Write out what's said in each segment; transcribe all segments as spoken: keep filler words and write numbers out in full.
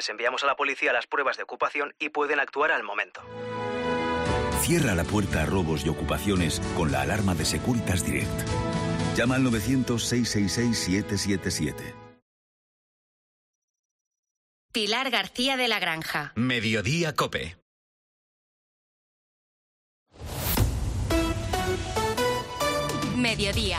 Les enviamos a la policía las pruebas de ocupación y pueden actuar al momento. Cierra la puerta a robos y ocupaciones con la alarma de Securitas Direct. Llama al novecientos, seiscientos sesenta y seis, siete siete siete. Pilar García de la Granja. Mediodía COPE. Mediodía.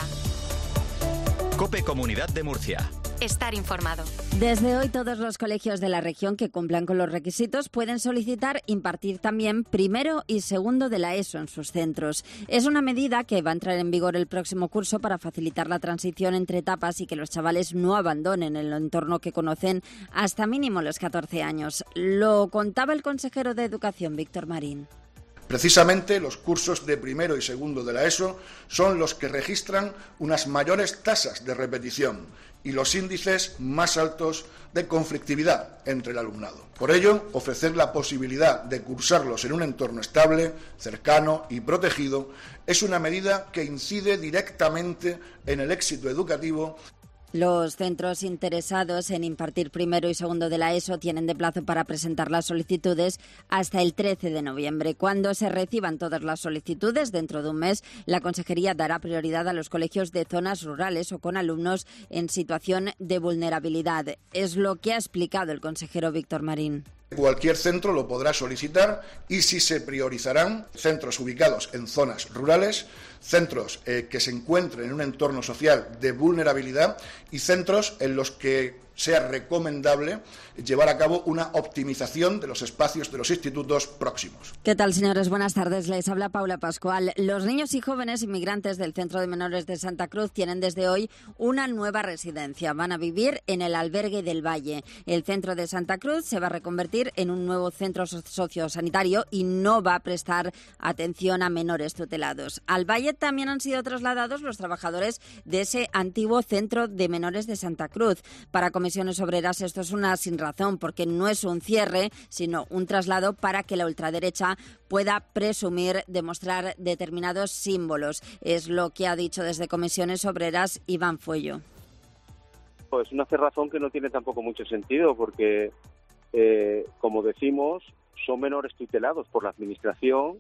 COPE Comunidad de Murcia. Estar informado. Desde hoy todos los colegios de la región que cumplan con los requisitos pueden solicitar impartir también primero y segundo de la ESO en sus centros. Es una medida que va a entrar en vigor el próximo curso para facilitar la transición entre etapas y que los chavales no abandonen el entorno que conocen hasta mínimo los catorce años. Lo contaba el consejero de Educación, Víctor Marín. Precisamente los cursos de primero y segundo de la ESO son los que registran unas mayores tasas de repetición y los índices más altos de conflictividad entre el alumnado. Por ello, ofrecer la posibilidad de cursarlos en un entorno estable, cercano y protegido es una medida que incide directamente en el éxito educativo. Los centros interesados en impartir primero y segundo de la ESO tienen de plazo para presentar las solicitudes hasta el trece de noviembre. Cuando se reciban todas las solicitudes, dentro de un mes, la Consejería dará prioridad a los colegios de zonas rurales o con alumnos en situación de vulnerabilidad. Es lo que ha explicado el consejero Víctor Marín. Cualquier centro lo podrá solicitar y si se priorizarán centros ubicados en zonas rurales, centros eh, que se encuentren en un entorno social de vulnerabilidad y centros en los que sea recomendable llevar a cabo una optimización de los espacios de los institutos próximos. ¿Qué tal, señores? Buenas tardes. Les habla Paula Pascual. Los niños y jóvenes inmigrantes del Centro de Menores de Santa Cruz tienen desde hoy una nueva residencia. Van a vivir en el Albergue del Valle. El Centro de Santa Cruz se va a reconvertir en un nuevo centro sociosanitario y no va a prestar atención a menores tutelados. Al Valle también han sido trasladados los trabajadores de ese antiguo Centro de Menores de Santa Cruz. Para Comisiones Obreras esto es una sin razón, porque no es un cierre, sino un traslado para que la ultraderecha pueda presumir de mostrar determinados símbolos. Es lo que ha dicho desde Comisiones Obreras Iván Fuello. Pues una cerrazón que no tiene tampoco mucho sentido, porque, eh, como decimos, son menores tutelados por la Administración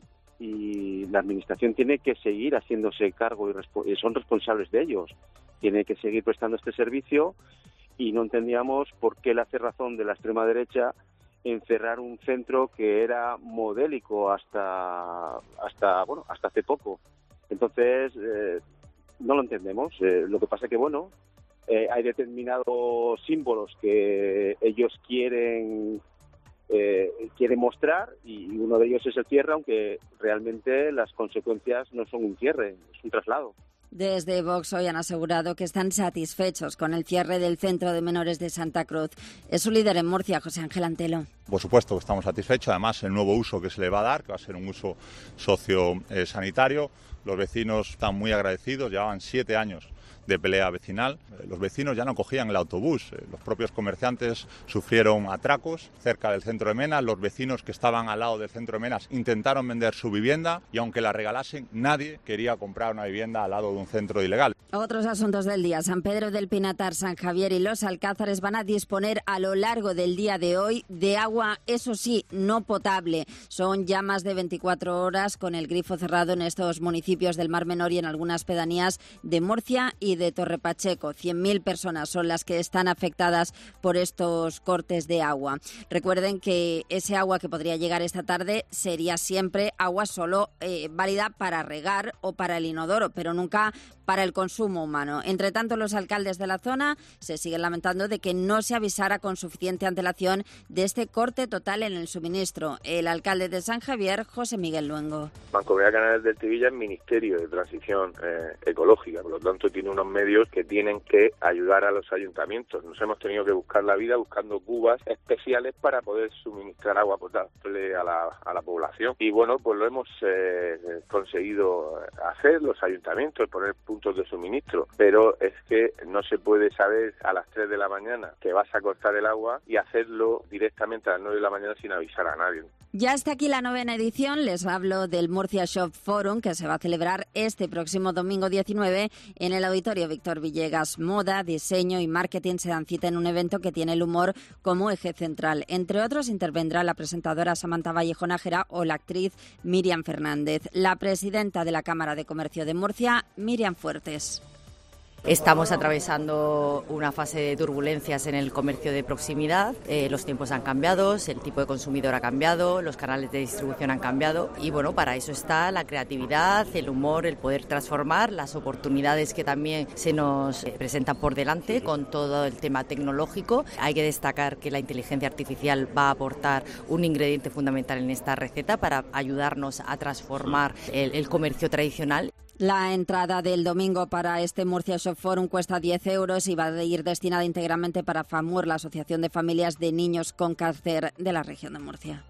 y la Administración tiene que seguir haciéndose cargo y respo- son responsables de ellos. Tiene que seguir prestando este servicio. Y no entendíamos por qué la cerrazón de la extrema derecha en cerrar un centro que era modélico hasta hasta bueno hasta hace poco. Entonces eh, no lo entendemos. Eh, lo que pasa que bueno eh, hay determinados símbolos que ellos quieren eh, quieren mostrar y uno de ellos es el cierre, aunque realmente las consecuencias no son un cierre, es un traslado. Desde Vox hoy han asegurado que están satisfechos con el cierre del Centro de Menores de Santa Cruz. Es su líder en Murcia, José Ángel Antelo. Por supuesto que estamos satisfechos, además el nuevo uso que se le va a dar, que va a ser un uso sociosanitario. Los vecinos están muy agradecidos, llevaban siete años de pelea vecinal. Los vecinos ya no cogían el autobús, los propios comerciantes sufrieron atracos cerca del centro de Menas, los vecinos que estaban al lado del centro de Menas intentaron vender su vivienda y aunque la regalasen, nadie quería comprar una vivienda al lado de un centro ilegal. Otros asuntos del día. San Pedro del Pinatar, San Javier y Los Alcázares van a disponer a lo largo del día de hoy de agua, eso sí, no potable. Son ya más de veinticuatro horas con el grifo cerrado en estos municipios del Mar Menor y en algunas pedanías de Murcia y de Torre Pacheco. cien mil personas son las que están afectadas por estos cortes de agua. Recuerden que ese agua que podría llegar esta tarde sería siempre agua solo eh, válida para regar o para el inodoro, pero nunca para el consumo humano. Entre tanto, los alcaldes de la zona se siguen lamentando de que no se avisara con suficiente antelación de este corte total en el suministro. El alcalde de San Javier, José Miguel Luengo. Mancomunidad Canales del Tevilla es Ministerio de Transición eh, Ecológica, por lo tanto tiene unos medios que tienen que ayudar a los ayuntamientos. Nos hemos tenido que buscar la vida buscando cubas especiales para poder suministrar agua potable a la, a la población. Y bueno, pues lo hemos eh, conseguido hacer los ayuntamientos, poner puntos de suministro, pero es que no se puede saber a las tres de la mañana que vas a cortar el agua y hacerlo directamente a las nueve de la mañana sin avisar a nadie. Ya está aquí la novena edición, les hablo del Murcia Shop Forum que se va a celebrar este próximo domingo diecinueve en el Auditorio Laboratorio Víctor Villegas. Moda, diseño y marketing se dan cita en un evento que tiene el humor como eje central. Entre otros, intervendrá la presentadora Samantha Vallejo Nájera o la actriz Miriam Fernández. La presidenta de la Cámara de Comercio de Murcia, Miriam Fuertes. Estamos atravesando una fase de turbulencias en el comercio de proximidad. Eh, los tiempos han cambiado, el tipo de consumidor ha cambiado, los canales de distribución han cambiado y bueno, para eso está la creatividad, el humor, el poder transformar, las oportunidades que también se nos presentan por delante con todo el tema tecnológico. Hay que destacar que la inteligencia artificial va a aportar un ingrediente fundamental en esta receta para ayudarnos a transformar el, el comercio tradicional. La entrada del domingo para este Murcia Shop Forum cuesta diez euros y va a ir destinada íntegramente para FAMUR, la Asociación de Familias de Niños con Cáncer de la región de Murcia.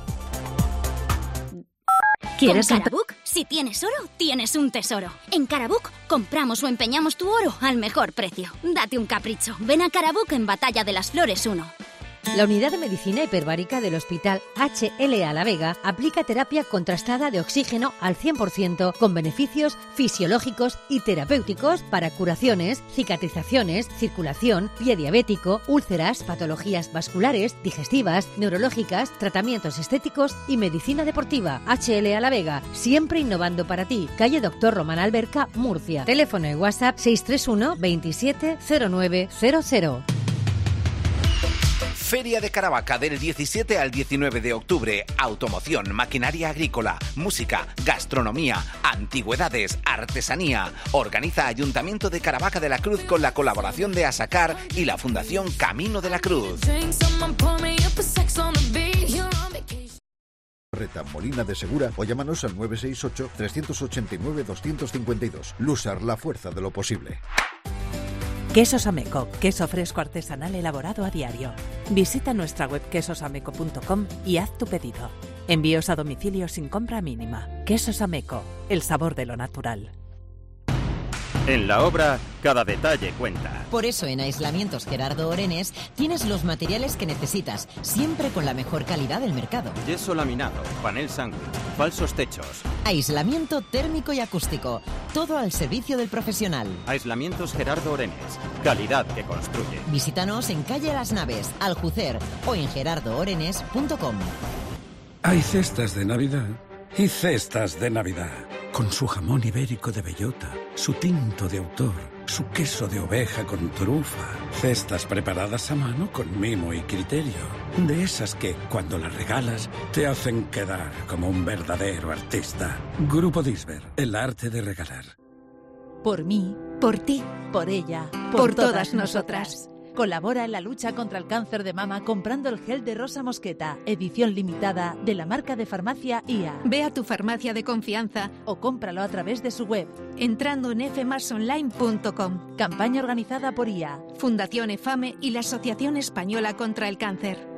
¿Quieres ¿Con Carabook? Si tienes oro, tienes un tesoro. En Carabook compramos o empeñamos tu oro al mejor precio. Date un capricho. Ven a Carabook en Batalla de las Flores uno. La Unidad de Medicina Hiperbárica del Hospital H L A La Vega aplica terapia contrastada de oxígeno al cien por ciento con beneficios fisiológicos y terapéuticos para curaciones, cicatrizaciones, circulación, pie diabético, úlceras, patologías vasculares, digestivas, neurológicas, tratamientos estéticos y medicina deportiva. H L A La Vega, siempre innovando para ti. Calle Doctor Román Alberca, Murcia. Teléfono y WhatsApp seis tres uno veintisiete cero nueve cero cero. Feria de Caravaca del diecisiete al diecinueve de octubre. Automoción, maquinaria agrícola, música, gastronomía, antigüedades, artesanía. Organiza Ayuntamiento de Caravaca de la Cruz con la colaboración de Asacar y la Fundación Camino de la Cruz. Reta Molina de Segura o llámanos al nueve seis ocho, tres ocho nueve, dos cinco dos. Lusar, la fuerza de lo posible. Quesos Ameco, queso fresco artesanal elaborado a diario. Visita nuestra web quesos ameco punto com y haz tu pedido. Envíos a domicilio sin compra mínima. Quesos Ameco, el sabor de lo natural. En la obra, cada detalle cuenta. Por eso en Aislamientos Gerardo Orenes tienes los materiales que necesitas, siempre con la mejor calidad del mercado. Yeso laminado, panel sándwich, falsos techos. Aislamiento térmico y acústico, todo al servicio del profesional. Aislamientos Gerardo Orenes, calidad que construye. Visítanos en calle Las Naves, Aljucer o en gerardo orenes punto com. Hay cestas de Navidad y cestas de Navidad. Con su jamón ibérico de bellota, su tinto de autor, su queso de oveja con trufa. Cestas preparadas a mano con mimo y criterio. De esas que, cuando las regalas, te hacen quedar como un verdadero artista. Grupo Disber, el arte de regalar. Por mí, por ti, por ella, por, por todas nosotras. Colabora en la lucha contra el cáncer de mama comprando el gel de Rosa Mosqueta, edición limitada de la marca de farmacia I A. Ve a tu farmacia de confianza o cómpralo a través de su web, entrando en efe más online punto com. Campaña organizada por I A, Fundación EFAME y la Asociación Española contra el Cáncer.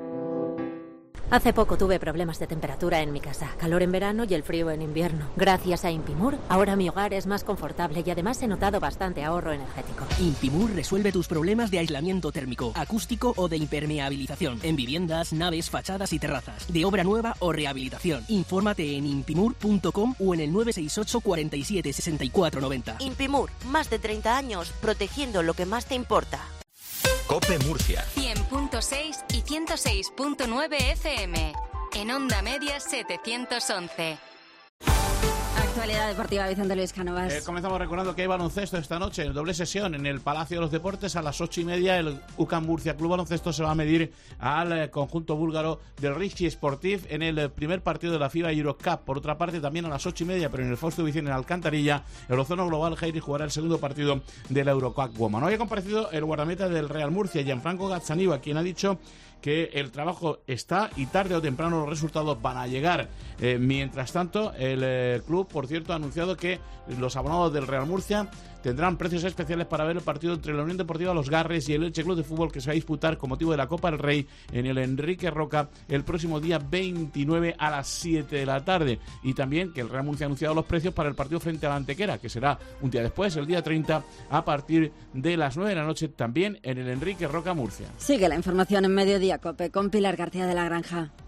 Hace poco tuve problemas de temperatura en mi casa, calor en verano y el frío en invierno. Gracias a Impimur, ahora mi hogar es más confortable y además he notado bastante ahorro energético. Impimur resuelve tus problemas de aislamiento térmico, acústico o de impermeabilización en viviendas, naves, fachadas y terrazas, de obra nueva o rehabilitación. Infórmate en impimur punto com o en el nueve seis ocho, cuarenta y siete, sesenta y cuatro noventa. Impimur, más de treinta años protegiendo lo que más te importa. COPE Murcia. cien punto seis y ciento seis punto nueve F M. En Onda Media setecientos once. Actualidad deportiva, Vicente Luis Cánovas. Eh, comenzamos recordando que hay baloncesto esta noche, en doble sesión en el Palacio de los Deportes a las ocho y media. El U C A M Murcia Club Baloncesto se va a medir al eh, conjunto búlgaro del Ricci Sportiv en el eh, primer partido de la FIBA Eurocup. Por otra parte, también a las ocho y media, pero en el Fausto Vicente en Alcantarilla, el Ozono Global Jairi jugará el segundo partido de la Eurocup Woman. Hoy ha comparecido el guardameta del Real Murcia, Gianfranco Gazzaniga, quien ha dicho que el trabajo está y tarde o temprano los resultados van a llegar. Eh, mientras tanto, el eh, club, por cierto, ha anunciado que los abonados del Real Murcia tendrán precios especiales para ver el partido entre la Unión Deportiva Los Garres y el Elche Club de Fútbol, que se va a disputar con motivo de la Copa del Rey en el Enrique Roca el próximo día veintinueve a las siete de la tarde. Y también que el Real Murcia ha anunciado los precios para el partido frente a la Antequera, que será un día después, el día treinta, a partir de las nueve de la noche, también en el Enrique Roca Murcia. Sigue la información en Mediodía COPE con Pilar García de la Granja.